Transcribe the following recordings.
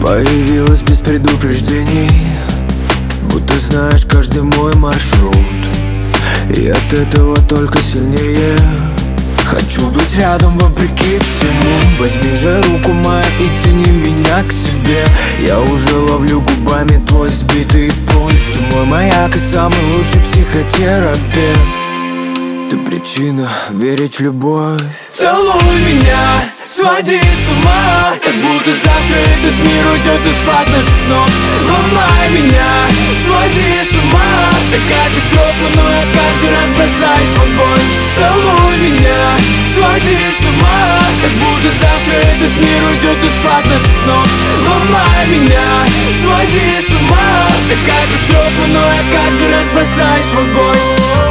Появилась без предупреждений, будто знаешь каждый мой маршрут. И от этого только сильнее хочу быть рядом вопреки всему. Возьми же руку мою и тяни меня к себе. Я уже ловлю губами твой сбитый пульс. Ты мой маяк и самый лучший психотерапевт. Ты причина верить в любовь. Целуй меня, своди с ума, как будто завтра этот мир уйдет из-под наших ног. Ломай меня, своди с ума, это катастрофа, но я каждый раз бросаюсь в огонь. Целуй меня, своди с ума, как будто завтра этот мир уйдет из-под наших ног. Ломай меня, своди с ума, это катастрофа, но я каждый раз бросаюсь в огонь.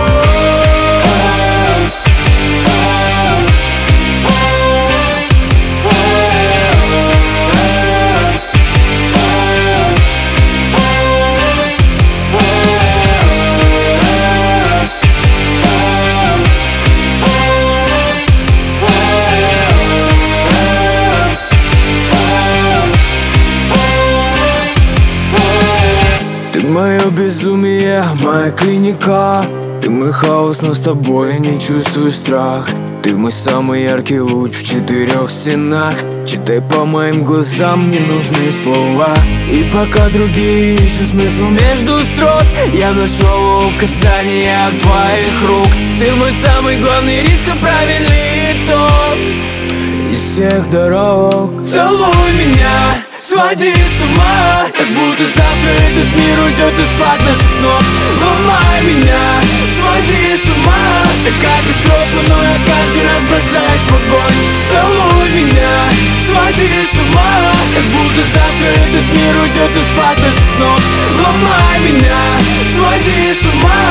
Ты мое безумие, моя клиника. Ты мой хаос, но с тобой я не чувствую страх. Ты мой самый яркий луч в 4 стенах. Читай по моим глазам ненужные слова. И пока другие ищут смысл между строк, я нашел указания твоих рук. Ты мой самый главный риск и правильный итог из всех дорог. Целуй меня, своди с ума, как будто завтра этот мир уйдет из-под наших ног. Ломай меня, своди с ума, это катастрофа, но я каждый раз бросаюсь в огонь. Целуй меня, своди с ума, как будто завтра этот мир уйдет из-под наших ног. Ломай меня, своди с ума,